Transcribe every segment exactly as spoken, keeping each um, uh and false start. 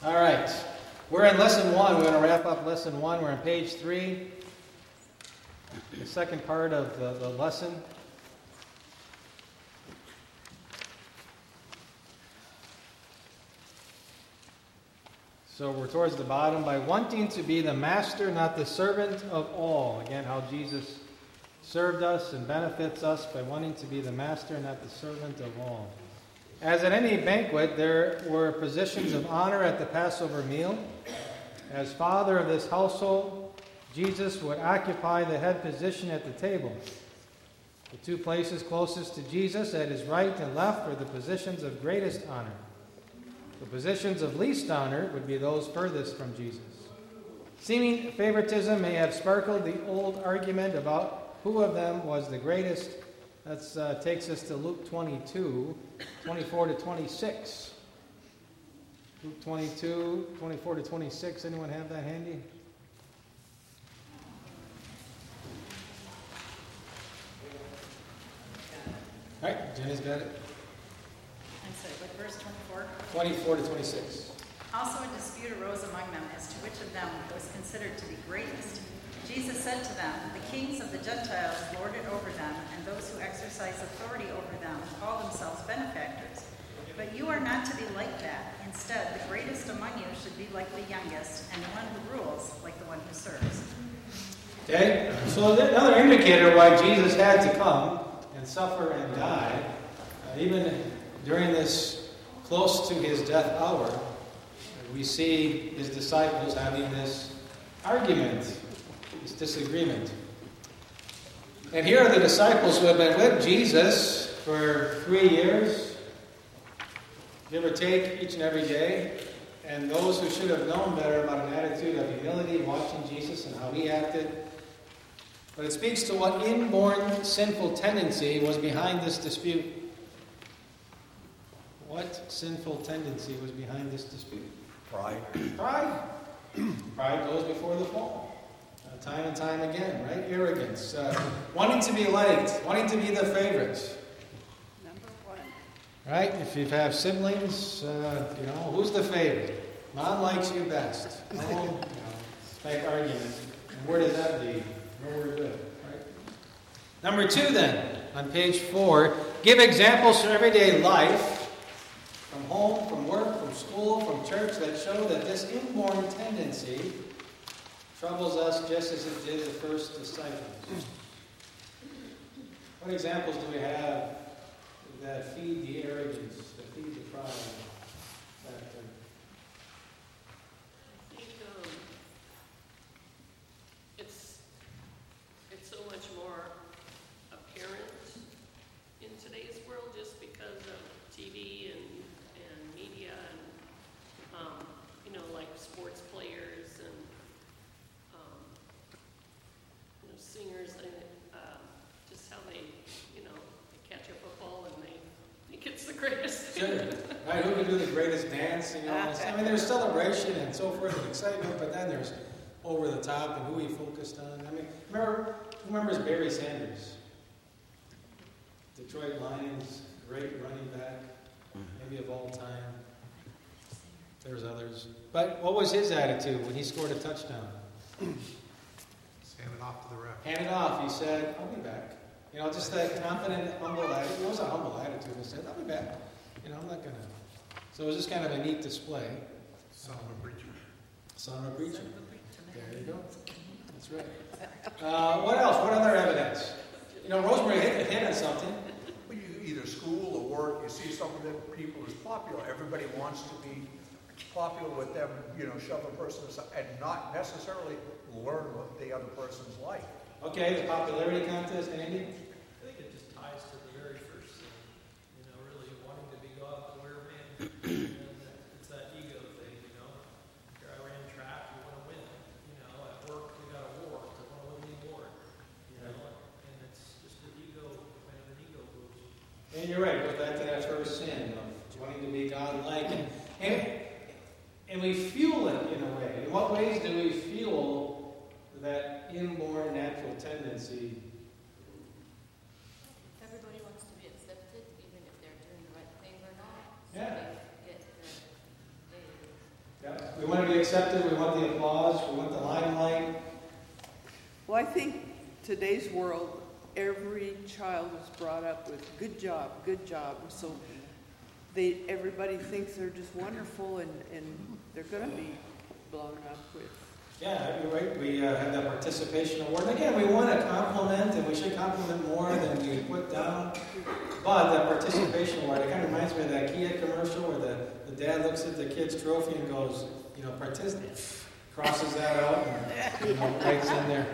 All right. We're in lesson one. We're going to wrap up lesson one. We're on page three, the second part of the, the lesson. So we're towards the bottom. By wanting to be the master, not the servant of all. Again, how Jesus served us and benefits us by wanting to be the master, not the servant of all. As at any banquet, there were positions of honor at the Passover meal. As father of this household, Jesus would occupy the head position at the table. The two places closest to Jesus, at his right and left, were the positions of greatest honor. The positions of least honor would be those furthest from Jesus. Seeming favoritism may have sparkled the old argument about who of them was the greatest. That uh, takes us to Luke twenty-two, twenty-four to twenty-six. Luke twenty-two, twenty-four to twenty-six. Anyone have that handy? All right, Jenny's got it. I'm sorry, what verse twenty-four? twenty-four to twenty-six. Also a dispute arose among them as to which of them was considered to be greatest. Jesus said to them, "The kings of the Gentiles lord it over them, and those who exercise authority over them call themselves benefactors. But you are not to be like that. Instead, the greatest among you should be like the youngest, and the one who rules like the one who serves." Okay, so another indicator why Jesus had to come and suffer and die, uh, even during this close to his death hour, we see his disciples having this argument, this disagreement. And here are the disciples who have been with Jesus for three years, give or take, each and every day, and those who should have known better about an attitude of humility, watching Jesus and how he acted. But it speaks to what inborn sinful tendency was behind this dispute. What sinful tendency was behind this dispute? Pride. Pride. Pride goes before the fall. Uh, time and time again, right? Arrogance. Uh, wanting to be liked. Wanting to be the favorite. Number one. Right? If you have siblings, uh, you know, who's the favorite? Mom likes you best. Oh, you know, make arguments. And where does that lead? Nowhere good. Right? Number two, then, on page four, give examples from everyday life, from home, from work, from school, from church, that show that this inborn tendency troubles us just as it did the first disciples. What examples do we have that feed the arrogance, that feed the pride factor? I think um, it's it's so much more apparent in today's world just because of T V and and media and um, you know, like sports players and um, you know, singers and uh, just how they you know they catch a football and they think it's the greatest. Sure. Right, who can do the greatest dance, you know? I mean, there's celebration and so forth and excitement, but then there's over the top and who he focused on. I mean, remember, who remembers Barry Sanders? Detroit Lions, great running back, maybe of all time. There's others. But what was his attitude when he scored a touchdown? Hand it off to the ref. Hand it off. He said, "I'll be back." You know, just that confident, humble attitude. It was a humble attitude. He said, "I'll be back." You know, I'm not going to. So it was just kind of a neat display. Son of a preacher. Son of a preacher. There you go. That's right. Uh, what else? What other evidence? You know, Rosemary hit, hit on something. When you either school or work, you see something that people is popular. Everybody wants to be popular with them, you know, shove a person aside and not necessarily learn what the other person's like. Okay, the popularity contest, Andy? I think it just ties to the very first thing, you know, really wanting to be God, where man, and that, it's that ego thing, you know. Here I ran track, you want to win, you know. At work, you got a war, I want to win the award, you know. And it's just an ego, kind of an ego boost. And you're right, goes back to that first sin of wanting to be God-like. And, and, and we fuel it in a way. In what ways do we fuel that inborn natural tendency? Everybody wants to be accepted, even if they're doing the right thing or not. So Yeah. they get the, they Yeah. We want to be accepted. We want the applause. We want the limelight. Well, I think today's world, every child is brought up with good job, good job. So they everybody thinks they're just wonderful, and, and they're going to be blown up with. Yeah, you're right. We uh, have that participation award. And again, we want to compliment, and we should compliment more than we put down. But that participation award, it kind of reminds me of that Kia commercial where the, the dad looks at the kid's trophy and goes, you know, participate, crosses that out and, you know, writes in there.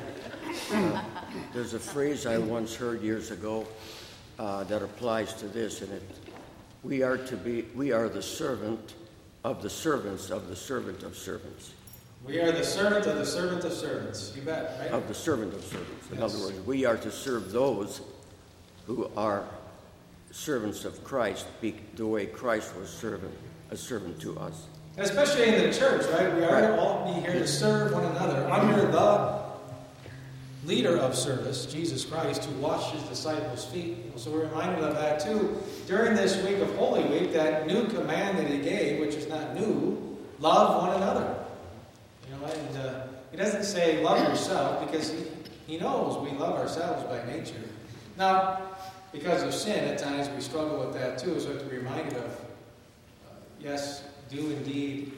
There's a phrase I once heard years ago uh, that applies to this, and it, we are to be, we are the servant of the servants of the servant of servants. We are the servant of the servant of servants. You bet, right? Of the servant of servants. In Yes. other words, we are to serve those who are servants of Christ, be, the way Christ was servant, a servant to us. And especially in the church, right? We are to all be here to serve one another under the leader of service, Jesus Christ, who washed his disciples' feet. So we're reminded of that too during this week of Holy Week, that new command that he gave, which is not new, love one another. You know, and uh, he doesn't say love yourself, because he, he knows we love ourselves by nature. Now, because of sin, at times we struggle with that too, so we have to be reminded of, uh, yes, do indeed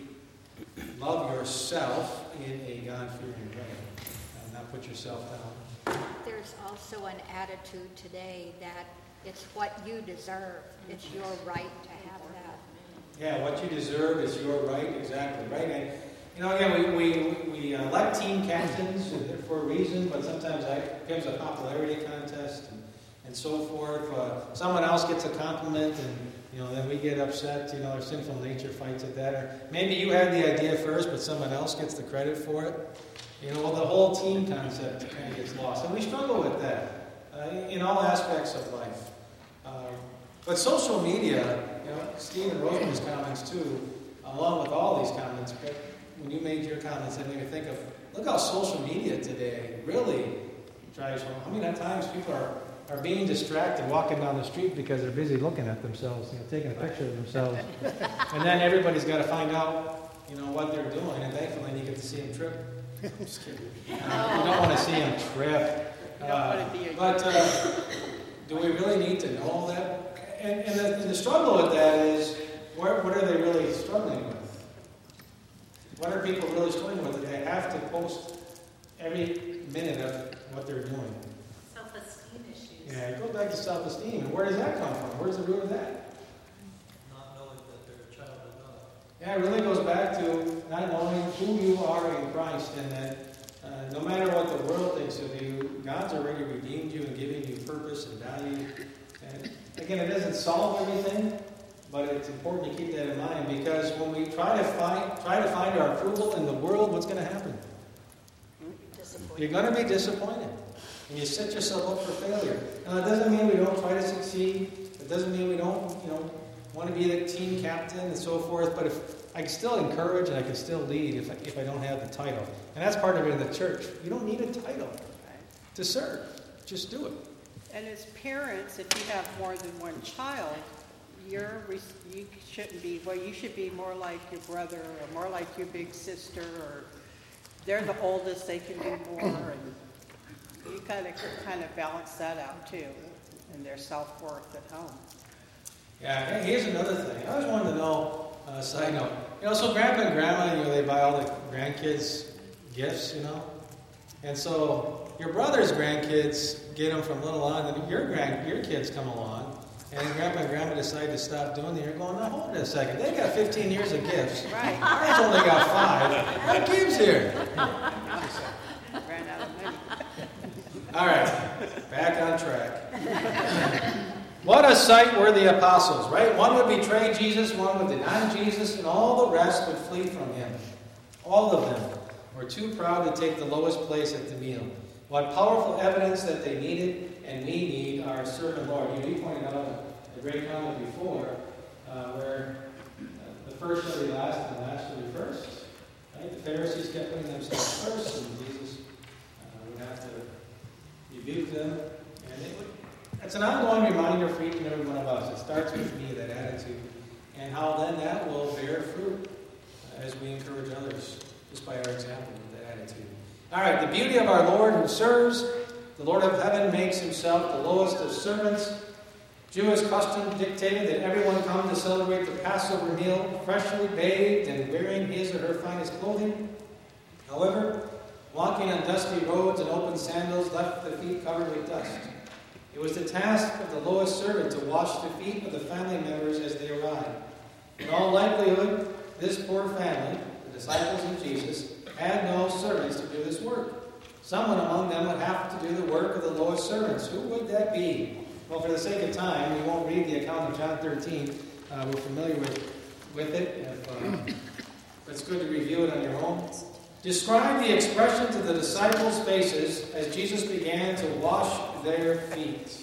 love yourself in a God-fearing way, and not put yourself down. There's also an attitude today that it's what you deserve. It's your right to have that. Yeah, what you deserve is your right, exactly, right? And, you know, again, we, we, we uh, elect team captains for a reason, but sometimes that becomes a popularity contest and, and so forth. Uh, someone else gets a compliment, and, you know, then we get upset. You know, our sinful nature fights at that. Or maybe you had the idea first, but someone else gets the credit for it. You know, the whole team concept kind of gets lost. And we struggle with that uh, in all aspects of life. Um, but social media, you know, Steve and Roseman's comments too, along with all these comments, but when you made your comments, it made me think of, look how social media today really drives home. I mean, at times people are, are being distracted walking down the street because they're busy looking at themselves, you know, taking a picture of themselves. And then everybody's got to find out, you know, what they're doing, and thankfully you get to see them trip. I'm just kidding. Uh, you don't want to see them trip. Uh, but uh, do we really need to know all that? And, and, the, and the struggle with that is, what, what are they really struggling with? What are people really struggling with? They have to post every minute of what they're doing. Self-esteem issues. Yeah, it goes back to self-esteem. And where does that come from? Where's the root of that? Not knowing that they're a child of God. Yeah, it really goes back to not knowing who you are in Christ, and that uh, no matter what the world thinks of you, God's already redeemed you and given you purpose and value. And again, it doesn't solve everything, but it's important to keep that in mind, because when we try to find try to find our approval in the world, what's going to happen? You're going to be disappointed, and you set yourself up for failure. Now, it doesn't mean we don't try to succeed. It doesn't mean we don't, you know, want to be the team captain and so forth. But if I can still encourage and I can still lead if I, if I don't have the title, and that's part of it in the church. You don't need a title to serve. Just do it. And as parents, if you have more than one child, you're you shouldn't be. Well, you should be more like your brother, or more like your big sister, or they're the oldest, they can do more, and you kind of kind of balance that out too, in their self-worth at home. Yeah. Here's another thing. I always wanted to know. Uh, side note. You know, so Grandpa and Grandma, you know, they buy all the grandkids gifts, you know, and so your brother's grandkids get them from little on, and your grand your kids come along. And Grandpa and Grandma decide to stop doing it. You're going, now hold it a second. They got fifteen years of gifts. Right. Ours only got five. What gives here? Ran out of money. All right, back on track. What a sight were the apostles, right? One would betray Jesus, one would deny Jesus, and all the rest would flee from him. All of them were too proud to take the lowest place at the meal. What powerful evidence that they needed and we need our servant Lord. You pointed out a great comment before, uh, where uh, the first shall be last and the last shall be first. Right? The Pharisees kept putting themselves first, and Jesus uh, would have to rebuke them. And it would, it's an ongoing reminder for each and every one of us. It starts with me, that attitude, and how then that will bear fruit. as we encourage others, just by our example of that attitude. All right, the beauty of our Lord who serves. The Lord of heaven makes himself the lowest of servants. Jewish custom dictated that everyone come to celebrate the Passover meal, freshly bathed and wearing his or her finest clothing. However, walking on dusty roads and open sandals left the feet covered with dust. It was the task of the lowest servant to wash the feet of the family members as they arrived. In all likelihood, this poor family, the disciples of Jesus, had no servants to do this work. Someone among them would have to do the work of the lowest servants. Who would that be? Well, for the sake of time, we won't read the account of John thirteen. Uh, we're familiar with, with it. If, uh, it's good to review it on your own. Describe the expressions of the disciples' faces as Jesus began to wash their feet.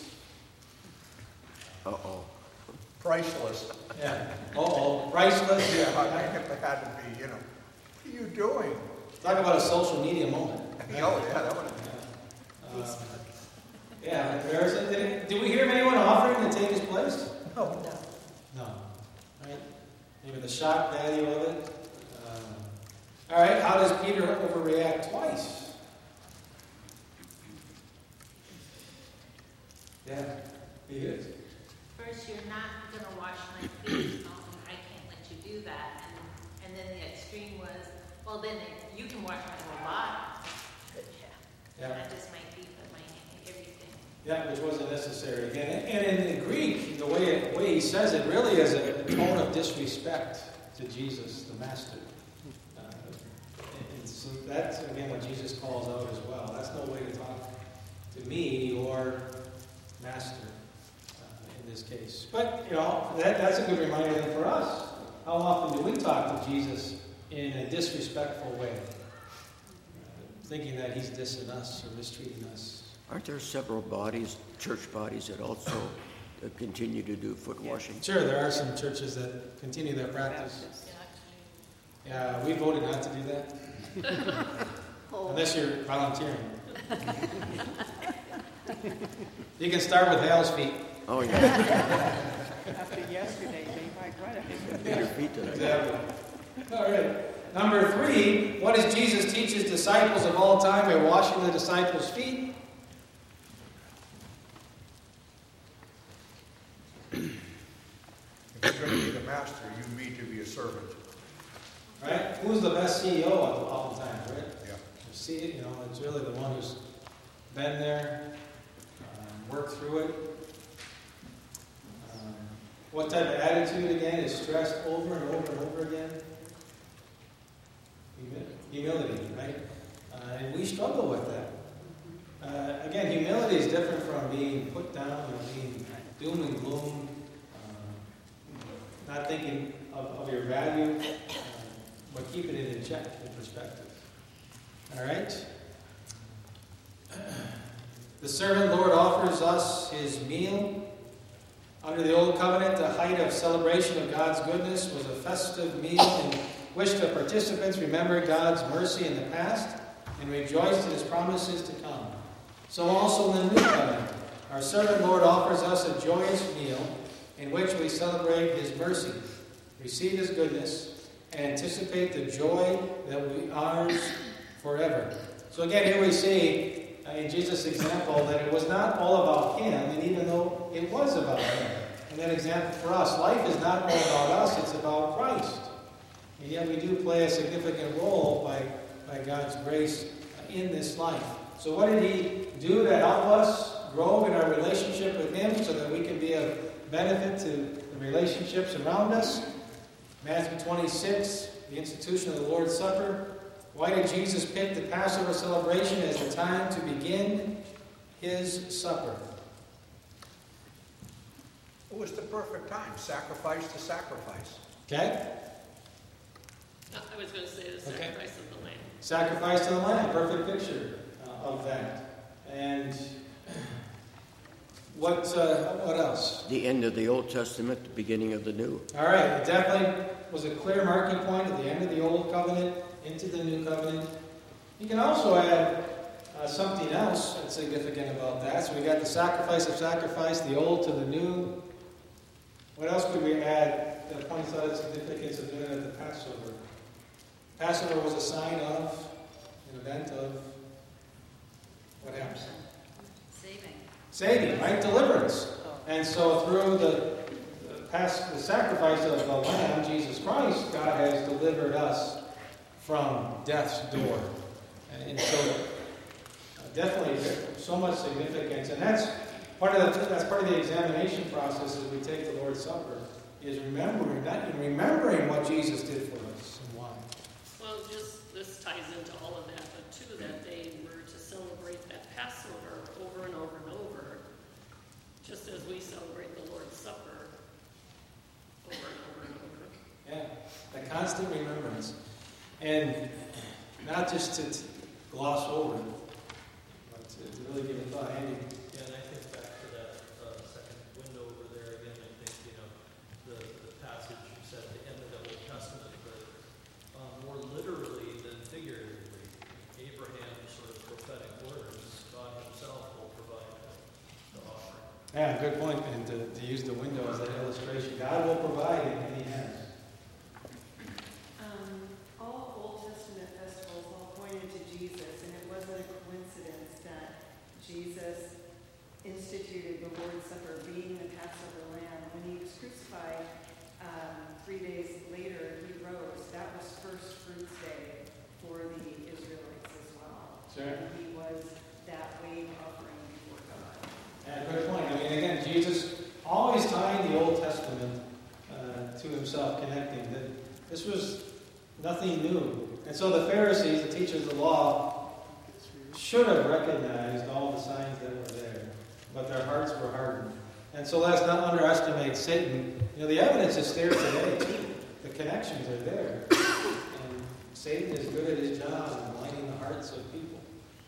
Uh-oh. Priceless. Yeah. Uh-oh. Priceless. Yeah, I think it had to be, you know, what are you doing? Talk about a social media moment. Oh, yeah, that would have Uh, yeah, embarrassing. Did, it, did we hear of anyone offering to take his place? No. No. Right? Maybe the shock value of it. Uh, all right, how does Peter overreact twice? Yeah, he is. First, you're not going to wash my feet. Um, I can't let you do that. And, and then the extreme was, well, then you can wash my whole body. Yeah. Not just my feet, but my everything. Yeah, which wasn't necessary. Again, and in the Greek, the way it, way he says it really is a tone of disrespect to Jesus, the Master. Uh, and, and so that's again what Jesus calls out as well. That's no way to talk to me or Master uh, in this case. But you know, that, that's a good reminder then for us. How often do we talk to Jesus in a disrespectful way? Thinking that he's dissing us or mistreating us. Aren't there several bodies, church bodies, that also uh, continue to do foot washing? Sure, there are some churches that continue their practice. Yeah, we voted not to do that. Unless you're volunteering. You can start with Hale's feet. Oh, yeah. After yesterday, they might run it. Better feet than I got. Exactly. All right. Number three, what does Jesus teach his disciples of all time by washing the disciples' feet? If you're going to be the master, you need to be a servant. Right? Who's the best C E O of all times, right? Yeah. See it, you know, it's really the one who's been there, um, worked through it. Um, what type of attitude, again, is stressed over and over and over again? Humility, right? Uh, and we struggle with that. Uh, again, humility is different from being put down or being doom and gloom, uh, not thinking of, of your value, uh, but keeping it in check, in perspective. All right? The servant Lord offers us his meal. Under the Old Covenant, the height of celebration of God's goodness was a festive meal in which the participants remembered God's mercy in the past and rejoiced in his promises to come. So also in the New Covenant, our servant Lord offers us a joyous meal in which we celebrate his mercy, receive his goodness, and anticipate the joy that will be ours forever. So again, here we see uh, in Jesus' example that it was not all about him, and even though it was about him. And that example for us, life is not all about us, it's about Christ. And yet we do play a significant role by, by God's grace in this life. So what did he do to help us grow in our relationship with him so that we can be of benefit to the relationships around us? Matthew twenty-six, the institution of the Lord's Supper. Why did Jesus pick the Passover celebration as the time to begin his supper? It was the perfect time. Sacrifice to sacrifice. Okay? I was going to say the Okay. sacrifice of the lamb. Sacrifice to the Lamb, perfect picture uh, of that. And what uh, what else? The end of the Old Testament, the beginning of the New. All right, it definitely was a clear marking point at the end of the Old Covenant into the New Covenant. You can also add uh, something else that's significant about that. So we got the sacrifice of sacrifice, the Old to the New. What else could we add that points out the significance of doing it at the Passover? Passover was a sign of, an event of, what happens? Saving. Saving, right? Deliverance. And so through the, the, past, the sacrifice of the Lamb, Jesus Christ, God has delivered us from death's door. And, and so uh, definitely so much significance. And that's part of the, that's part of the examination process as we take the Lord's Supper, is remembering that and remembering what Jesus did for us and why. Well, just this ties into all of that, but too, that they were to celebrate that Passover over and over and over, just as we celebrate the Lord's Supper over and over and over. Yeah, a constant remembrance. And not just to gloss over it, but to, to really give it thought. Andy? Yeah, and I think back to that uh, second window over there again, I think, you know, the, the passage you said at the end of the Old Testament, but um, more literally than figuratively, Abraham's sort of prophetic words, God himself will provide the offering. Yeah, good point. And to, to use the window as an illustration, God will provide it, and He has. Um, all Old Testament festivals all pointed to Jesus, and it wasn't a coincidence that Jesus instituted the Lord's Supper, being the Passover lamb. When he was crucified, um, three days later he rose. That was First Fruits Day for the Israelites as well. Sure. And he was that wave offering before God. Yeah, good point. I mean, again, Jesus always tying the Old Testament uh, to himself, connecting that this was nothing new. And so the Pharisees, the teachers of the law, should have recognized all the signs that were there, but their hearts were hardened. And so let's not underestimate Satan. You know, the evidence is there today, too. The connections are there. And Satan is good at his job in blinding the hearts of people.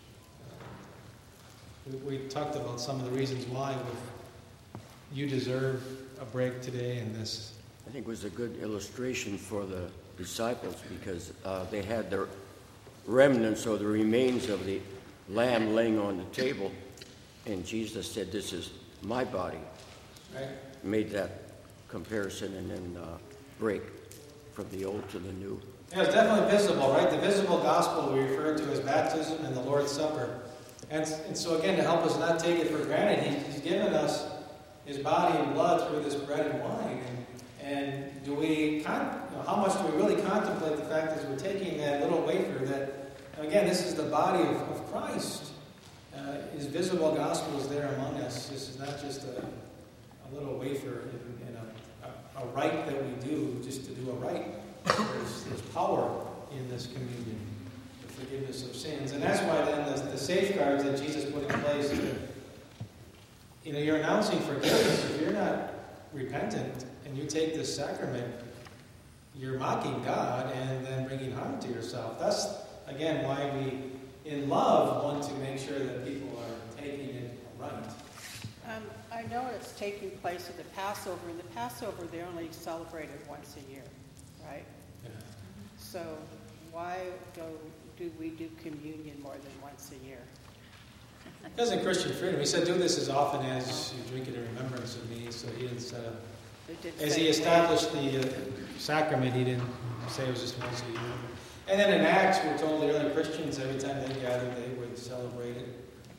Uh, we, we talked about some of the reasons why with you deserve a break today and this. I think it was a good illustration for the disciples because uh, they had their remnants or the remains of the lamb laying on the table, and Jesus said, "This is my body." Right. Made that comparison and then uh, break from the old to the new. Yeah, it's definitely visible, right? The visible gospel we refer to as baptism and the Lord's Supper. And, and so again, to help us not take it for granted, he, he's given us his body and blood through this bread and wine. And, and do we, con- you know, how much do we really contemplate the fact that we're taking that little wafer that, again, this is the body of, of Christ. Uh, his visible gospel is there among us. This is not just a, a little wafer in, in a, a, a rite that we do just to do a rite. There's, there's power in this communion, the forgiveness of sins. And that's why then the, the safeguards that Jesus put in place, you know, you're announcing forgiveness. If you're not repentant and you take this sacrament, you're mocking God and then bringing harm to yourself. That's, again, why we, in love, want to make sure that people are taking it right. Um, I know it's taking place at the Passover. In the Passover, they only celebrated once a year, right? Yeah. So why go, do we do communion more than once a year? Because in Christian freedom, he said, "Do this as often as you drink it in remembrance of me." So he didn't set up. As he established the uh, sacrament, he didn't say it was just once a year. And then in Acts, we're told the early Christians, every time they gathered, they would celebrate it.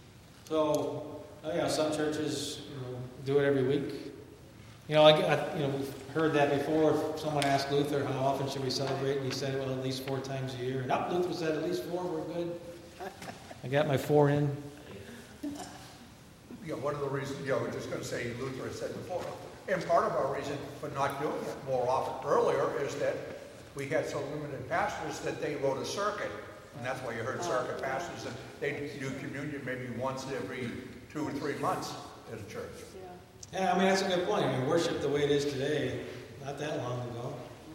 So, you know, some churches, you know, do it every week. You know, I, I, you know, we've heard that before. Someone asked Luther, how often should we celebrate? And he said, well, at least four times a year. And up, Luther said, at least four, we're good. I got my four in. Yeah, one of the reasons, you know, we're just going to say Luther has said before, and part of our reason for not doing it more often earlier is that we had so limited pastors that they wrote a circuit, and that's why you heard circuit pastors, and they do communion maybe once every two or three months at a church. Yeah. Yeah, I mean, that's a good point. I mean, worship the way it is today, not that long ago.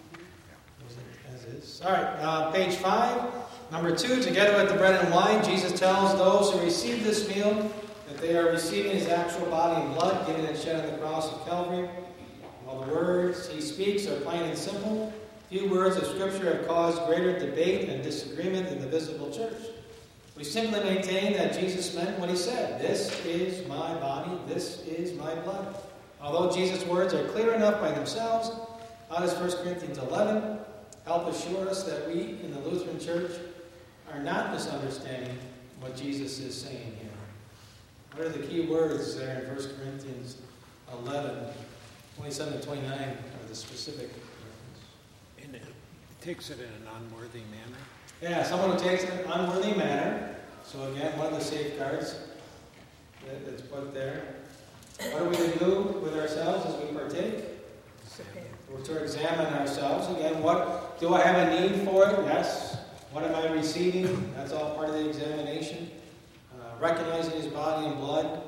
As is. All right, uh, page five. Number two, together with the bread and wine, Jesus tells those who receive this meal that they are receiving his actual body and blood, given and shed on the cross of Calvary. While the words he speaks are plain and simple, few words of Scripture have caused greater debate and disagreement in the visible church. We simply maintain that Jesus meant what he said. This is my body, this is my blood. Although Jesus' words are clear enough by themselves, how does First Corinthians eleven help assure us that we, in the Christian church are not misunderstanding what Jesus is saying here. What are the key words there in First Corinthians eleven, twenty-seven to twenty-nine are the specific reference? And it takes it in an unworthy manner. Yeah, someone who takes it in an unworthy manner. So again, one of the safeguards that, that's put there. What are we to do with ourselves as we partake? We're to examine ourselves. Again, what do I have a need for it? Yes. What am I receiving? That's all part of the examination. Uh, recognizing his body and blood.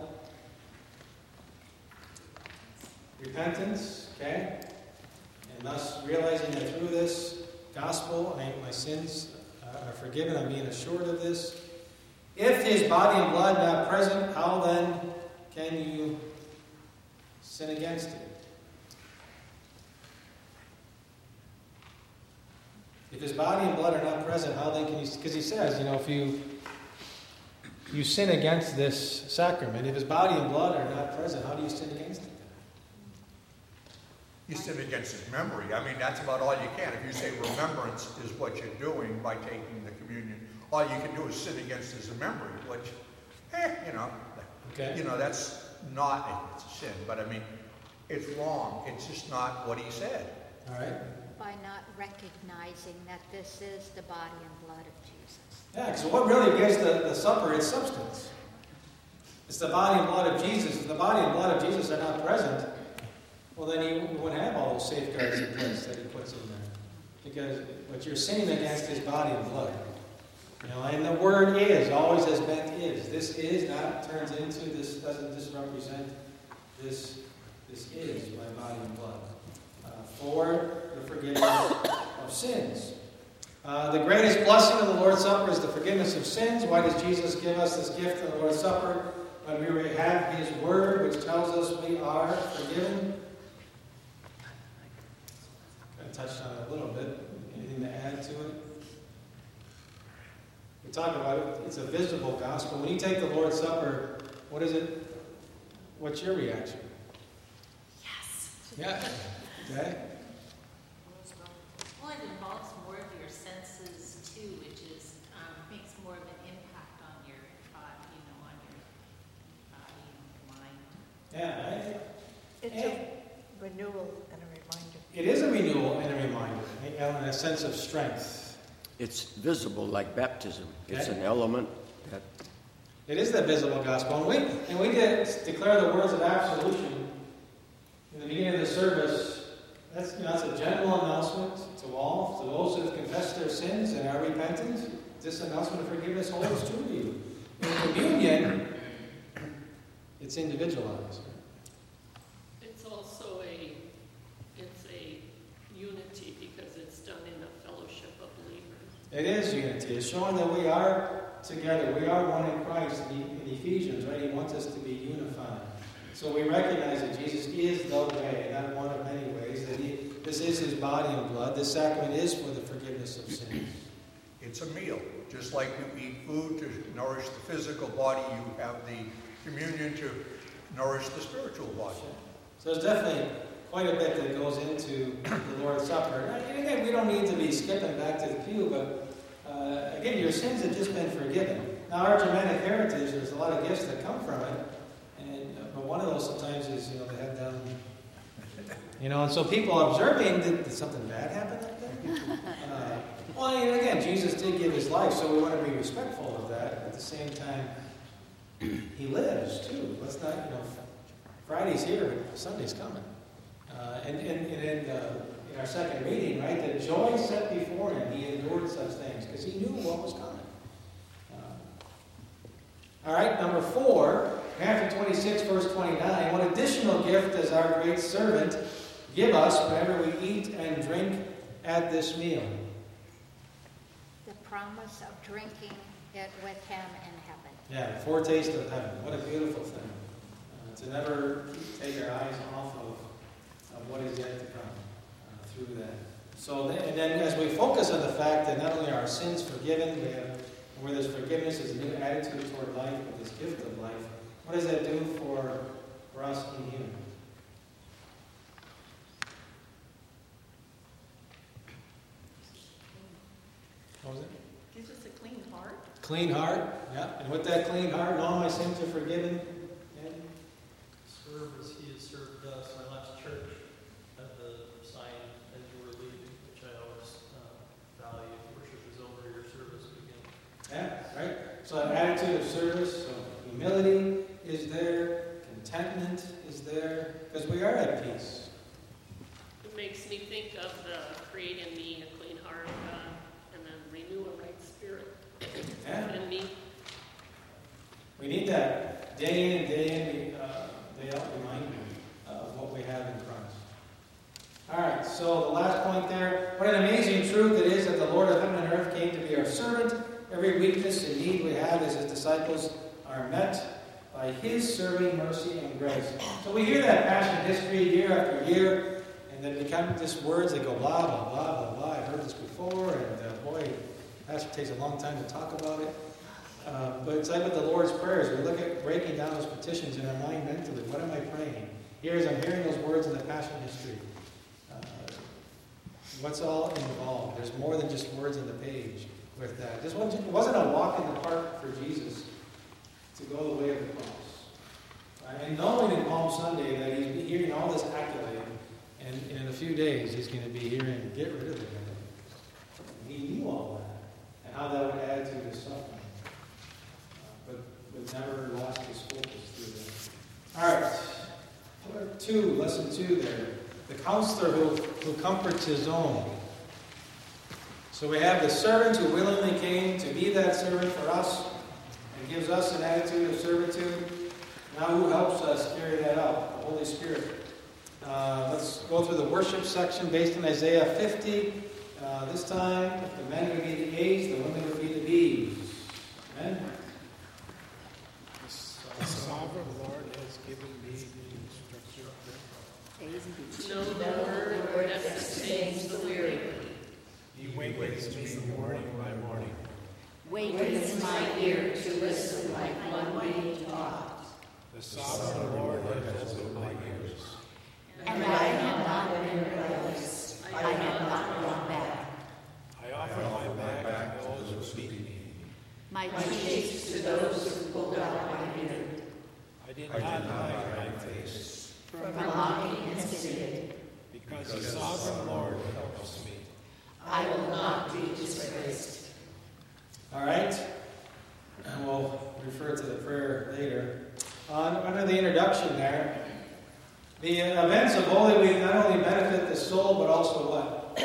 Repentance, okay? And thus realizing that through this gospel, I, my sins uh, are forgiven. I'm being assured of this. If his body and blood not present, how then can you sin against it? If his body and blood are not present, how then can you... Because he says, you know, if you you sin against this sacrament, if his body and blood are not present, how do you sin against it? You sin against his memory. I mean, that's about all you can. If you say remembrance is what you're doing by taking the communion, all you can do is sin against his memory, which, eh, you know, Okay. you know, that's not, it's a sin, but I mean, it's wrong. It's just not what he said. All right. By not recognizing that this is the body and blood of Jesus. Yeah, because what really gives the, the supper its substance? It's the body and blood of Jesus. If the body and blood of Jesus are not present, well, then he wouldn't have all those safeguards in place that he puts in there. Because what you're sinning against is body and blood. You know, and the word is, always has been is. This is not turns into, this doesn't just represent, this, this is my body and blood. Uh, for the forgiveness of sins. Uh, the greatest blessing of the Lord's Supper is the forgiveness of sins. Why does Jesus give us this gift of the Lord's Supper? When we have his word, which tells us we are forgiven. I touched on it a little bit. Anything to add to it? We talk about it. It's a visible gospel. When you take the Lord's Supper, what is it? What's your reaction? Yes. Yeah. Okay. Well, it involves more of your senses too, which is um, makes more of an impact on your body, you know, on your body and mind. Yeah. I, It's and a renewal and a reminder. it is a renewal and a reminder, and a sense of strength. It's visible like baptism. It's Okay. an element that It is the visible gospel. And we, and we did declare the words of absolution in the beginning of the service. That's, you know, that's a general announcement to all, to those who have confessed their sins and are repentant. This announcement of forgiveness holds true to you. In communion, it's individualized. It's also a, it's a unity because it's done in a fellowship of believers. It is unity. It's showing that we are together. We are one in Christ. In, in Ephesians, right? He wants us to be unified. So we recognize that Jesus is the way, not one of many ways. That he, this is his body and blood. This sacrament is for the forgiveness of sins. It's a meal. Just like you eat food to nourish the physical body, you have the communion to nourish the spiritual body. So there's definitely quite a bit that goes into the Lord's Supper. And again, we don't need to be skipping back to the pew, but uh, again, your sins have just been forgiven. Now, our Germanic heritage, there's a lot of gifts that come from it, and uh, but one of those sometimes is, you know, the head down. You know, and so people observing, did, did something bad happen up there? Uh, well, and again, Jesus did give his life, so we want to be respectful of that. At the same time, he lives too. Let's not, you know, Friday's here, Sunday's coming. Uh, and and, and in, uh, in our second reading, right, the joy set before him, he endured such things because he knew what was coming. Uh, all right, number four, Matthew twenty-six, verse twenty-nine. What additional gift does our great servant give us whenever we eat and drink at this meal? The promise of drinking it with him in heaven. Yeah, the foretaste of heaven. What a beautiful thing. Uh, to never take our eyes off of, of what is yet to come uh, through that. So, then, and then as we focus on the fact that not only are our sins forgiven, we have, where there's forgiveness is a new attitude toward life, with this gift of life. What does that do for, for us in here? What was it? Gives us a clean heart. Clean heart, yeah. And with that clean heart, and all my sins are forgiven. And Serve as he has served us. My last church had the sign as you were leaving, which I always uh, value. Worship is over, your service begins. yeah, right? So an attitude of service, so humility is there, contentment is there, because we are at peace. It makes me think of the create in me a clean heart, God, and then renew a right spirit Yeah. in me. We need that day in and day in, uh, day out reminder of what we have in Christ. All right, so the last point there. What an amazing truth it is that the Lord of heaven and earth came to be our servant. Every weakness and need we have as his disciples are met by his serving mercy and grace. So we hear that passion history year after year, and then become just words that go blah, blah, blah, blah, blah. I've heard this before, and uh, boy, pastor takes a long time to talk about it. Uh, but it's like with the Lord's Prayers. We look at breaking down those petitions in our mind mentally. What am I praying? Here as I'm hearing those words in the passion history. Uh, what's all involved? There's more than just words on the page with that. This wasn't, it wasn't a walk in the park for Jesus to go the way of the cross. Uh, and knowing in Palm Sunday that he's hearing all this accolade, and, and in a few days he's going to be hearing, get rid of the guy. He knew all that, and how that would add to his suffering. Uh, but, but never lost his focus through that. All right. Part two, lesson two there. The counselor who, who comforts his own. So we have the servant who willingly came to be that servant for us and gives us an attitude of servitude. Now who helps us carry that out? The Holy Spirit. Uh, let's go through the worship section based on Isaiah fifty. Uh, this time, the men would be the A's, the women would be the B's. Amen? The sovereign Lord has given me the instruction. Know the word that sustains the weary. He wakens me morning by morning. Wakens my ear to listen like one being taught. The sovereign Lord has opened my ears. And I have not been rebellious. I have not gone back. I offer my back to those who speak me. My cheeks to those who pulled out my beard. I did not hide my face From mocking and spitting. because the sovereign Lord helps me. I will not be disgraced. All right. And we'll refer to the prayer later. Uh, under the introduction there, the events of Holy Week not only benefit the soul, but also what?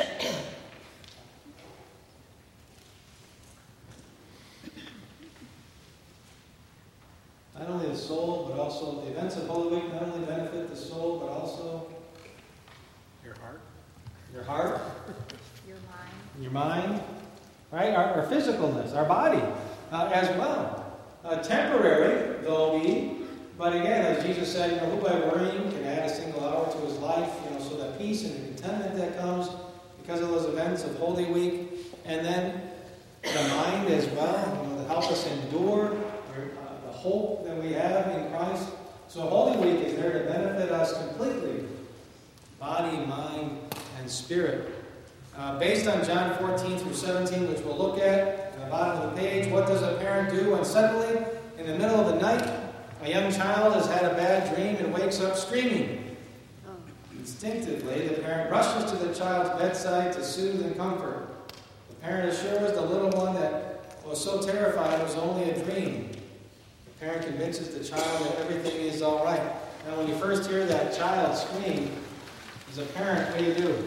Not only the soul, but also the events of Holy Week not only benefit the soul, but also Your heart? your heart, Your mind. your mind, right? Our, our physicalness, our body uh, as well. Uh, temporary, though be, but again, as Jesus said, you know, who by worrying can add a single hour to his life, you know, so that peace and contentment that comes because of those events of Holy Week, and then the mind as well, you know, to help us endure or, uh, the hope that we have in Christ. So Holy Week is there to benefit us completely, body, mind, and spirit. Uh, based on John fourteen through seventeen, which we'll look at at the bottom of the page, what does a parent do when suddenly, in the middle of the night, a young child has had a bad dream and wakes up screaming? Instinctively, the parent rushes to the child's bedside to soothe and comfort. The parent assures the little one that was so terrified it was only a dream. The parent convinces the child that everything is all right. Now, when you first hear that child scream, as a parent, what do you do?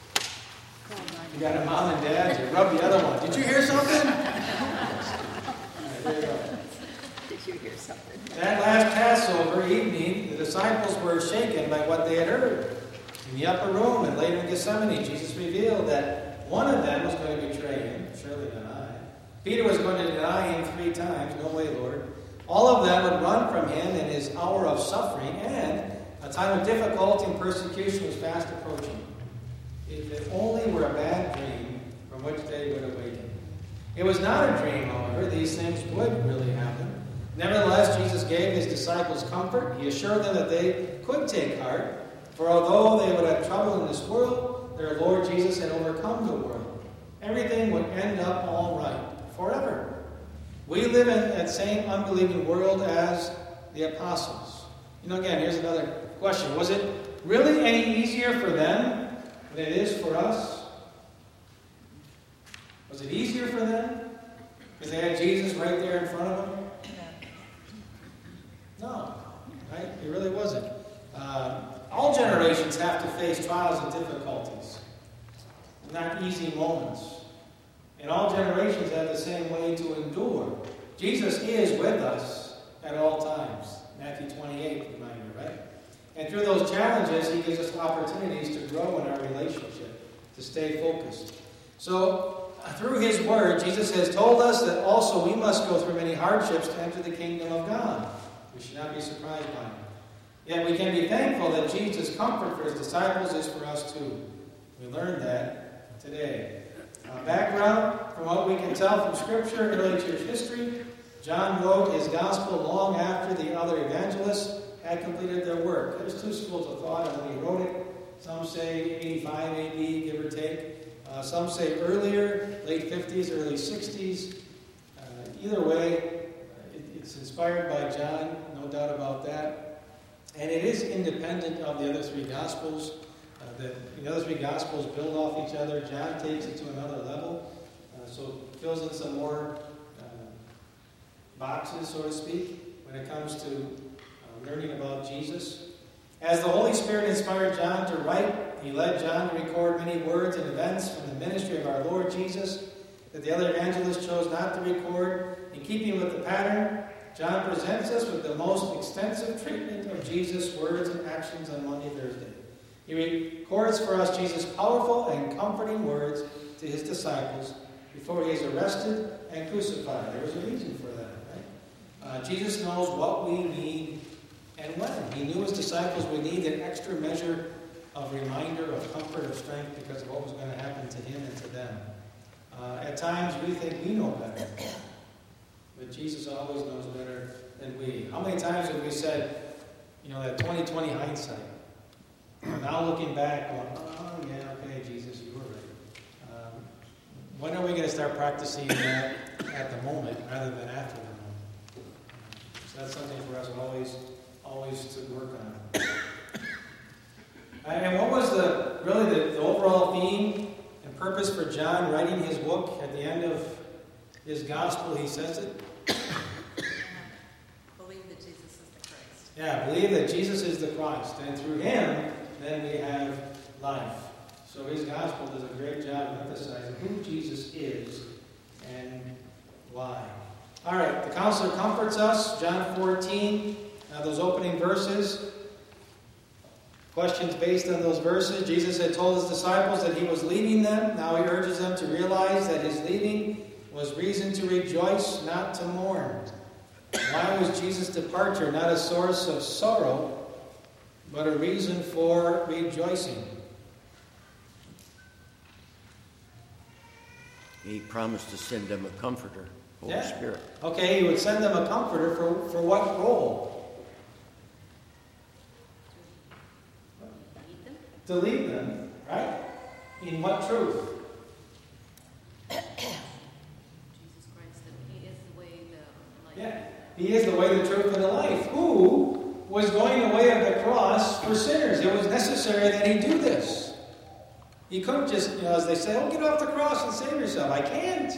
You got a mom and dad, you rub the other one. Did you hear something? All right, there you go. Did you hear something? That last Passover evening, the disciples were shaken by what they had heard. In the upper room and later in Gethsemane, Jesus revealed that one of them was going to betray him, surely not I. Peter was going to deny him three times, no way, Lord. All of them would run from him in his hour of suffering, and a time of difficulty and persecution was fast approaching. If it only were a bad dream from which they would awaken. It was not a dream, however. These things would really happen. Nevertheless, Jesus gave his disciples comfort. He assured them that they could take heart, for although they would have trouble in this world, their Lord Jesus had overcome the world. everything would end up all right forever. We live in that same unbelieving world as the apostles. You know, again, here's another question. Was it really any easier for them than it is for us? Was it easier for them? Because they had Jesus right there in front of them? No, right? It really wasn't. Uh, all generations have to face trials and difficulties, not easy moments. And all generations have the same way to endure. Jesus is with us at all times. Matthew twenty-eight reminder, right? And through those challenges, he gives us opportunities to grow in our relationship, to stay focused. So, through his word, Jesus has told us that also we must go through many hardships to enter the kingdom of God. We should not be surprised by it. Yet we can be thankful that Jesus' comfort for his disciples is for us too. We learned that today. Uh, background, from what we can tell from Scripture, early church history, John wrote his gospel long after the other evangelists had completed their work. There's two schools of thought on when he wrote it. Some say eighty-five A D, give or take. Uh, some say earlier, late fifties, early sixties. Uh, either way, it, it's inspired by John, no doubt about that. And it is independent of the other three Gospels. Uh, the, the other three Gospels build off each other. John takes it to another level. Uh, so it fills in some more uh, boxes, so to speak, when it comes to uh, learning about Jesus. As the Holy Spirit inspired John to write, he led John to record many words and events from the ministry of our Lord Jesus that the other evangelists chose not to record. In keeping with the pattern, John presents us with the most extensive treatment of Jesus' words and actions on Monday, Thursday. He records for us Jesus' powerful and comforting words to his disciples before he is arrested and crucified. There was a reason for that, right? Uh, Jesus knows what we need and when. He knew his disciples would need an extra measure of reminder, of comfort, of strength because of what was going to happen to him and to them. Uh, at times we think we know better, but Jesus always knows better than we. How many times have we said, you know, that twenty twenty hindsight? Now looking back, going, oh yeah, okay, Jesus, you were right. Um, when are we going to start practicing that at the moment rather than after the moment? So that's something for us always, always to work on. And what was the really the, the overall theme and purpose for John writing his book at the end of his gospel? He says it. Believe that Jesus is the Christ. Yeah, believe that Jesus is the Christ, and through him, then we have life. So his gospel does a great job of emphasizing who Jesus is and why. All right, the counselor comforts us. John fourteen, now those opening verses. Questions based on those verses. Jesus had told his disciples that he was leaving them. Now he urges them to realize that his leaving was reason to rejoice, not to mourn. Why was Jesus' departure not a source of sorrow, but a reason for rejoicing? He promised to send them a comforter, Holy yeah. Spirit. Okay, he would send them a comforter for, for what role? To lead them, right? In what truth? Jesus Christ, that he is the way, the life. Yeah, he is the way, the truth, and the life. Who was going the way of the cross for sinners? It was necessary that he do this. He couldn't just, you know, as they say, oh, get off the cross and save yourself. I can't.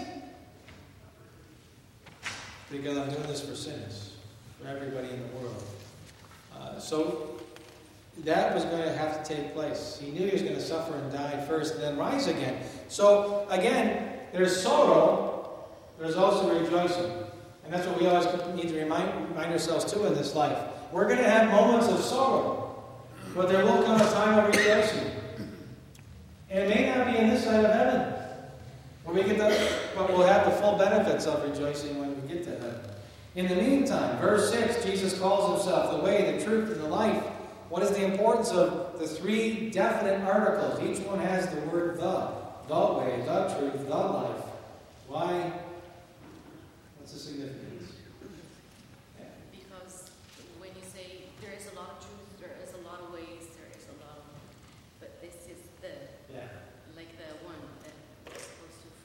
Because I'm doing this for sinners, for everybody in the world. Uh, so, that was going to have to take place. He knew he was going to suffer and die first and then rise again. So, again, there's sorrow, there's also rejoicing. And that's what we always need to remind, remind ourselves too in this life. We're going to have moments of sorrow, but there will come a time of rejoicing. And it may not be in this side of heaven, where we get the, but we'll have the full benefits of rejoicing when we get to heaven. In the meantime, verse six, Jesus calls himself the way, the truth, and the life. What is the importance of the three definite articles? Each one has the word the. The way, the truth, the life. Why? What's the significance? Yeah. Because when you say there is a lot of truth, there is a lot of ways, there is a lot of... But this is the... Yeah. Like the one that is supposed to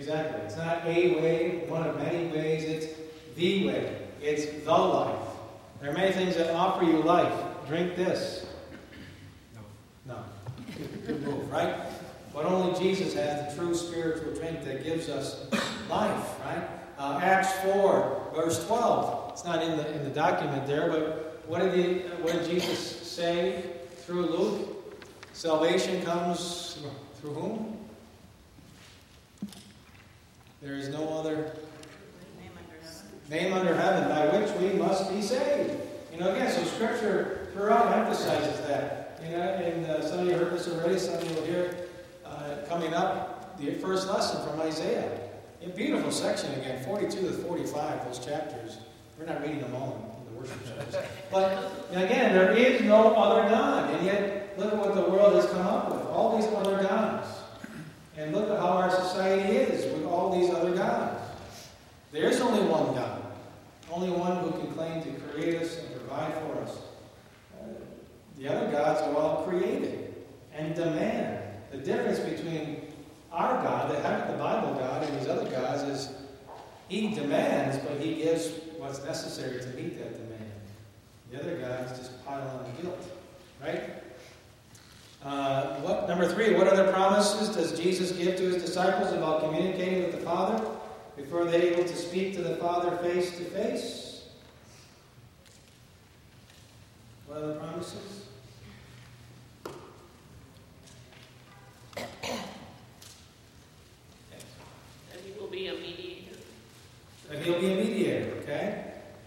Exactly. It's not a way, one of many ways. It's the way. It's the life. There are many things that offer you life. Drink this. No. No. Good move, right? But only Jesus has the true spiritual drink that gives us life, right? Uh, Acts four, verse twelve. It's not in the in the document there, but what did he, what did Jesus say through Luke? Salvation comes through whom? There is no other name under heaven by which we must be saved. You know, again, so Scripture throughout emphasizes that. You know, and uh, some of you heard this already. Some of you will hear it uh, coming up. The first lesson from Isaiah. A beautiful section again, forty-two to forty-five. Those chapters. We're not reading them all in the worship service. But again, there is no other God, and yet look at what the world has come up with. All these other gods. And look at how our society is with all these other gods. There is only one God. Only one who can claim to create us and provide for us. Uh, the other gods are all created and demand. The difference between our God, the, the Bible God, and these other gods is He demands, but He gives what's necessary to meet that demand. The other gods just pile on the guilt. Right? Uh, what number three, what other promises does Jesus give to His disciples about communicating with the Father before they're able to speak to the Father face to face? What other promises? That He will be a mediator. That He'll be a mediator, okay?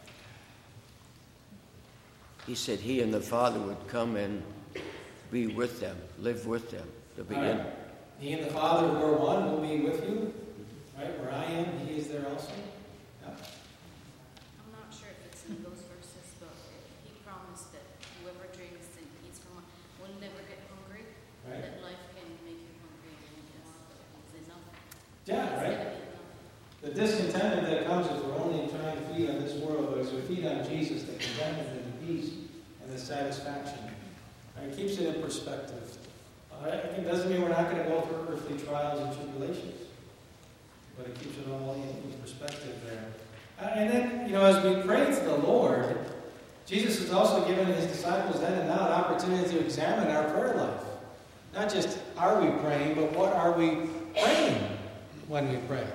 He said He and the Father would come and be with them, live with them. To begin. Right. He and the Father who are one will be with you. Right? Where I am, He is there also. Yeah. I'm not sure if it's in those verses, but He promised that whoever drinks and eats from it will never get hungry. Right. That life can make you hungry and more, but it's enough. Yeah, right? The discontentment that comes if we're only trying to feed on this world, but as we feed on Jesus, the contentment and the peace and the satisfaction. Right? It keeps it in perspective. Uh, it doesn't mean we're not going to go through earthly trials and tribulations, but it keeps it all in perspective there. Uh, and then, you know, as we pray to the Lord, Jesus has also given His disciples then and now an opportunity to examine our prayer life. Not just are we praying, but what are we praying when we pray?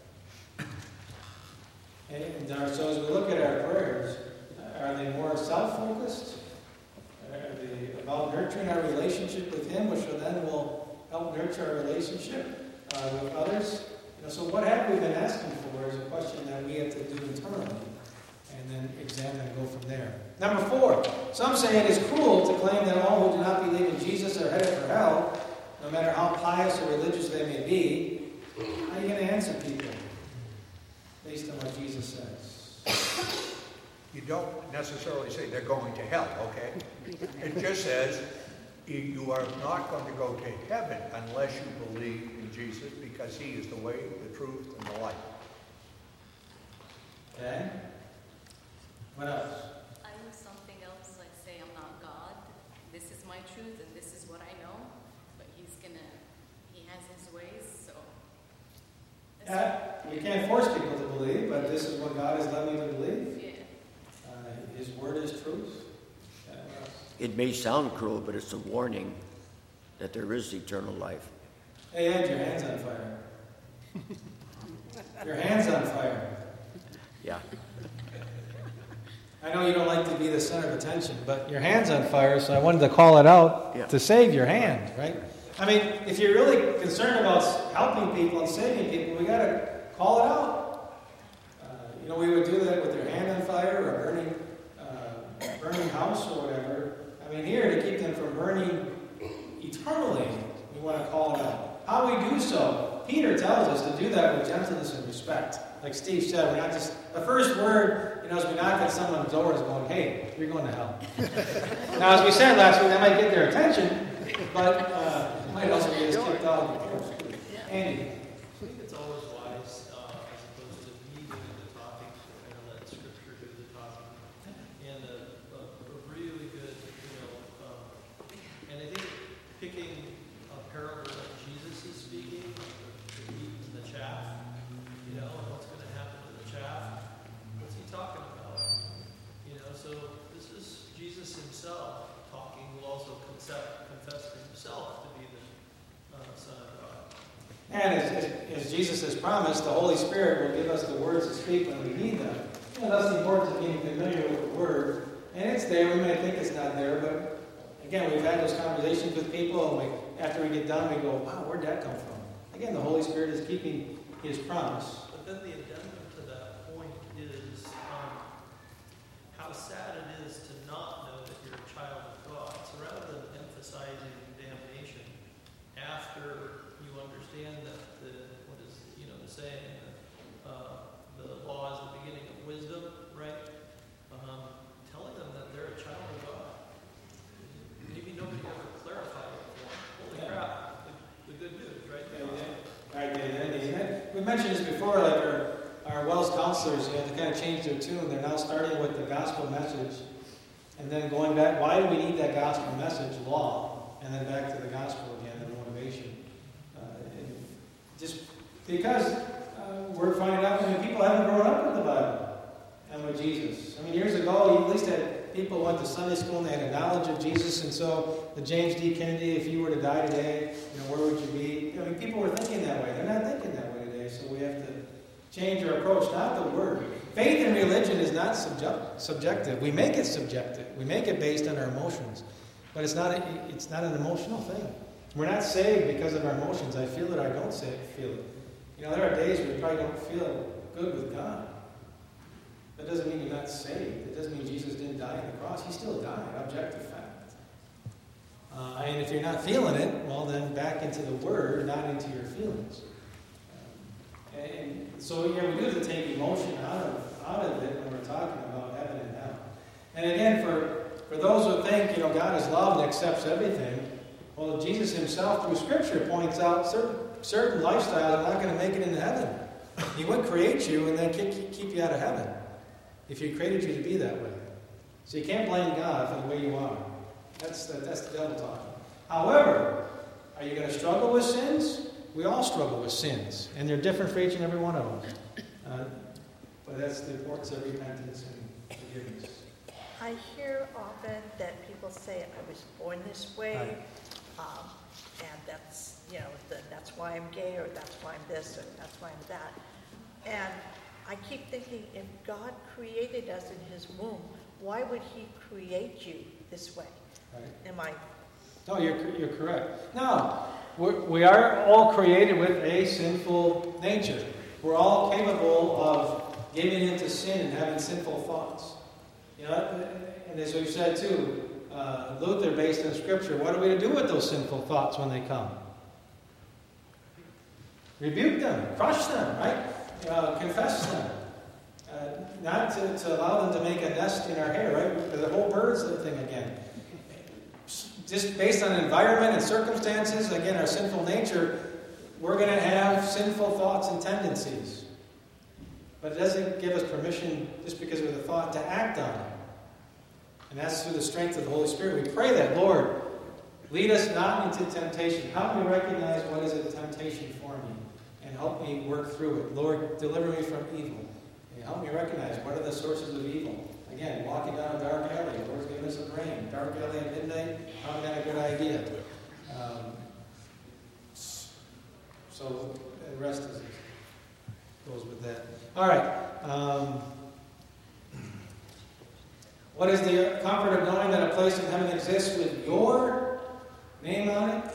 And uh, so as we look at our prayers, are they more self-focused? Are they about nurturing our relationship with Him, which then will help nurture our relationship uh, with others? You know, so what have we been asking for is a question that we have to do internally and then examine and go from there. Number four, some say it is cruel to claim that all who do not believe in Jesus are headed for hell, no matter how pious or religious they may be. How are you going to answer people based on what Jesus says? You don't necessarily say they're going to hell, okay? It just says you are not going to go to heaven unless you believe in Jesus, because He is the way, the truth, and the life. Okay? What else? I do something else, like say I'm not God. This is my truth and this is what I know. But He's gonna, He has His ways, so. Uh, you can't force people to believe, but this is what God has led me to believe. Yeah. Uh, his word is truth. Uh, what else? It may sound cruel, but it's a warning that there is eternal life. Hey, Ed, your hand's on fire. Your hand's on fire. Yeah. I know you don't like to be the center of attention, but your hand's on fire, so I wanted to call it out Yeah. to save your hand, right? I mean, if you're really concerned about helping people and saving people, we got to call it out. Uh, you know, we would do that with your hand on fire or burning, uh, burning house or whatever. I mean, here to keep them from burning eternally, we want to call it out. How we do so, Peter tells us to do that with gentleness and respect. Like Steve said, we're not just, the first word, you know, as we knock at someone's door is going, hey, you're going to hell. Now, as we said last week, that might get their attention, but uh, it might also get us kicked out of the course. Andy. I think it's always wise, uh, as opposed to me doing the talking, to kind of let Scripture do the talking. And a, a, a really good, you know, um, and I think picking a parable that Jesus is speaking, the wheat and the chaff, as Jesus has promised, the Holy Spirit will give us the words to speak when we need them. You know, that's the importance of being familiar with the Word. And it's there. We may think it's not there, but again, we've had those conversations with people, and we, after we get done, we go, wow, where'd that come from? Again, the Holy Spirit is keeping His promise. But then the addendum to that point is um, how sad it is to not know that you're a child of God. So rather than emphasizing damnation, after you understand that the, what is, you know, the saying, uh, the law is the beginning of wisdom, right? Um, telling them that they're a child of God. Maybe nobody ever clarified it for them. Holy Yeah. crap, the, the good news, right? Yeah, yeah. Right, yeah, yeah, yeah. We mentioned this before, like our, our Welsh counselors, you know, they kind of changed their tune. They're now starting with the gospel message and then going back. Why do we need that gospel message? Law. And then back to the gospel again, the motivation. Uh, and just because uh, we're finding out that people haven't grown up with the Bible and with Jesus. I mean, years ago, you at least had people who went to Sunday school and they had a knowledge of Jesus. And so the James D. Kennedy, if you were to die today, you know, where would you be? I mean, people were thinking that way. They're not thinking that way today. So we have to change our approach, not the Word. Faith in religion is not subject, subjective. We make it subjective. We make it based on our emotions. But it's not, a, it's not an emotional thing. We're not saved because of our emotions. I feel it or I don't say, feel it. You know, there are days where you probably don't feel good with God. That doesn't mean you're not saved. It doesn't mean Jesus didn't die on the cross. He still died, objective fact. Uh, and if you're not feeling it, well, then back into the Word, not into your feelings. Um, and so, yeah, we do have to take emotion out of, out of it when we're talking about heaven and hell. And again, for, for those who think, you know, God is love and accepts everything, well, Jesus himself, through Scripture, points out certain, certain lifestyles are not going to make it into heaven. He would create you and then keep, keep you out of heaven if He created you to be that way. So you can't blame God for the way you are. That's the, that's the devil talking. However, are you going to struggle with sins? We all struggle with sins, and they're different for each and every one of them. Uh, but that's the importance of repentance and forgiveness. I hear often that people say, I was born this way, Right. um, and that's, you know, the, that's why I'm gay, or that's why I'm this, or that's why I'm that. And I keep thinking, if God created us in His womb, why would He create you this way? Right. Am I? No, you're, you're correct. No, we're, we are all created with a sinful nature. We're all capable of giving into sin and having sinful thoughts. You know, and as we've said too, uh, Luther, based on Scripture, what are we to do with those sinful thoughts when they come? Rebuke them, crush them, right? Uh, confess them. Uh, not to, to allow them to make a nest in our hair, right? The whole bird's thing again. Just based on environment and circumstances, again, our sinful nature, we're going to have sinful thoughts and tendencies. But it doesn't give us permission, just because of the thought, to act on it. And that's through the strength of the Holy Spirit. We pray that, Lord, lead us not into temptation. Help me recognize what is a temptation for me, and help me work through it. Lord, deliver me from evil. And help me recognize what are the sources of evil. Again, walking down a dark alley, the Lord's giving us some rain. Dark alley at midnight, probably not a good idea. Um, so the rest is, goes with that. All right. Um, what is the comfort of knowing that a place in heaven exists with your name on it?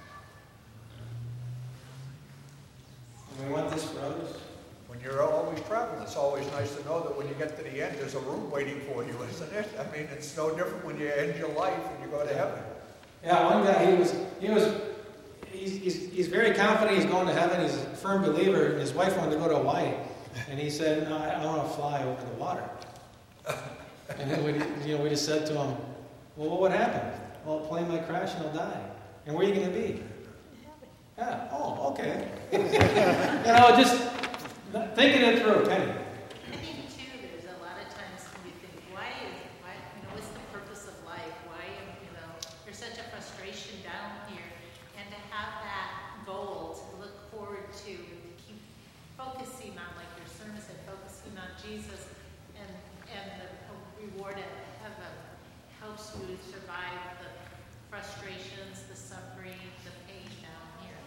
And we want this for others. When you're always traveling, it's always nice to know that when you get to the end, there's a room waiting for you, isn't it? I mean, it's no different when you end your life and you go to heaven. Yeah, one guy, he was, he was, he's, he's, he's very confident he's going to heaven. He's a firm believer, and his wife wanted to go to Hawaii. And he said, no, I, I want to fly over the water. And then we, you know, we just said to him, well, what would happen? Well, a plane might crash and he'll die. And where are you going to be? Yeah, oh, okay. You know, just thinking it through, Penny. I think, too, there's a lot of times when you think, why is, why, you know, what's the purpose of life? Why, you know, there's such a frustration down here. And to have that goal to look forward to, keep focusing on, like your sermon said, focusing on Jesus, and, and the reward at heaven helps you to survive the frustrations, the suffering, the pain down here.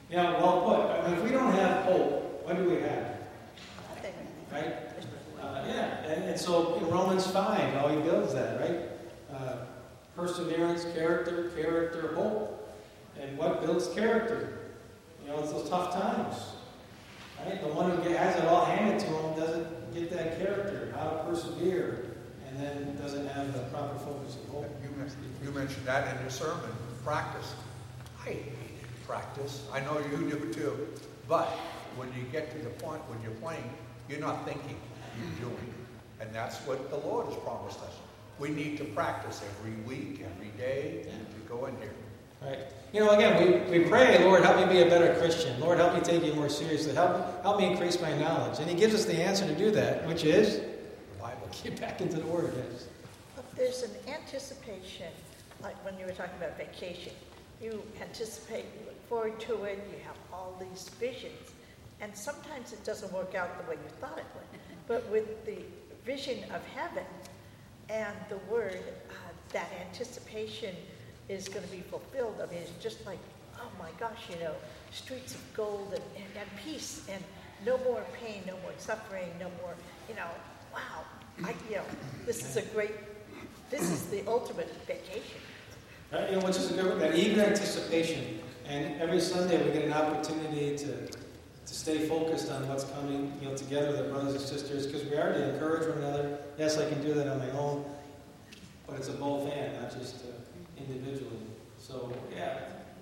Yeah, well put. I mean, if we don't have hope, what do we have? Nothing. Right? Uh, yeah, and, and so in Romans five, how he builds that, right? Uh, perseverance, character, character, hope. And what builds character? You know, it's those tough times. Right? The one who has it all handed to him doesn't get that character, how to persevere, and then doesn't have the proper focus of hope. You, you mentioned that in your sermon, practice. I hated practice. I know you do too. But when you get to the point when you're playing, you're not thinking, you're doing. And that's what the Lord has promised us. We need to practice every week, every day, to go in here. Right. You know, again, we, we pray, Lord, help me be a better Christian. Lord, help me take you more seriously. Help, help me increase my knowledge. And he gives us the answer to do that, which is? The Bible. Get back into the Word, yes. There's an anticipation, like when you were talking about vacation. You anticipate, you look forward to it, you have all these visions. And sometimes it doesn't work out the way you thought it would. But with the vision of heaven and the Word, uh, that anticipation is going to be fulfilled. I mean, it's just like, oh my gosh, you know, streets of gold and, and, and peace and no more pain, no more suffering, no more, you know, wow. I, you know, this is a great, this is the ultimate vacation. Right? You know, which is a good, that eager anticipation. And every Sunday we get an opportunity to, to stay focused on what's coming, you know, together with our brothers and sisters, because we are to encourage one another. Yes, I can do that on my own, but it's a both and, not just uh, individually. So, yeah,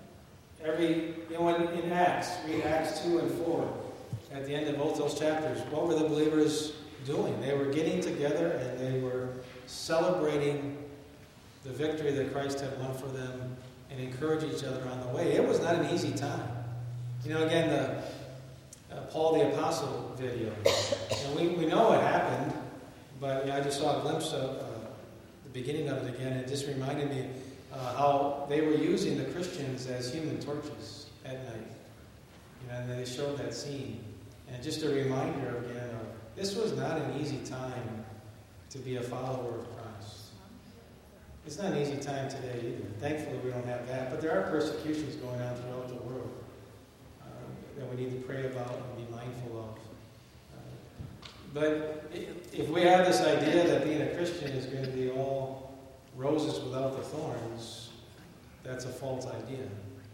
every, you know, in, in Acts, read Acts two and four, at the end of both those chapters, what were the believers doing? They were getting together and they were celebrating the victory that Christ had won for them and encourage each other on the way. It was not an easy time. You know, again, the uh, Paul the Apostle video. You know, we, we know what happened, but you know, I just saw a glimpse of uh, the beginning of it again. It just reminded me uh, how they were using the Christians as human torches at night. You know, and they showed that scene. And just a reminder again of this was not an easy time to be a follower of Christ. It's not an easy time today either. Thankfully, we don't have that. But there are persecutions going on throughout the world uh, that we need to pray about and be mindful of. Uh, but if we have this idea that being a Christian is going to be all roses without the thorns, that's a false idea.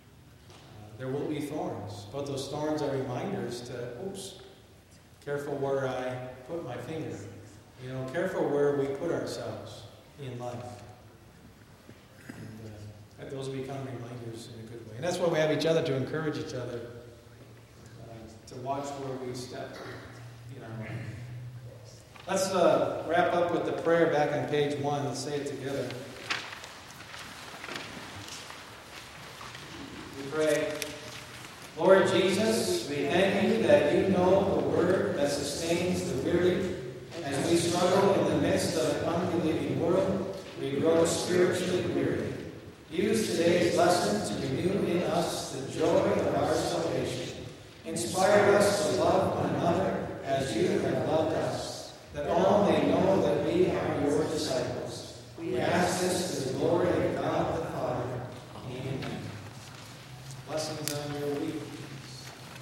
Uh, there will be thorns, but those thorns are reminders to, oops, careful where I put my finger. You know, careful where we put ourselves in life. And uh, those become reminders in a good way. And that's why we have each other, to encourage each other, uh, to watch where we step. You know. Let's uh, wrap up with the prayer back on page one. Let's say it together. We pray, Lord Jesus, we thank you that you know the word that sustains the weary. As we struggle in the midst of an unbelieving world, we grow spiritually weary. Use today's lesson to renew in us the joy of our salvation. Inspire us to love one another as you have loved us, that all may know that we are your disciples. We ask this to the glory of God the Father. Amen. Blessings on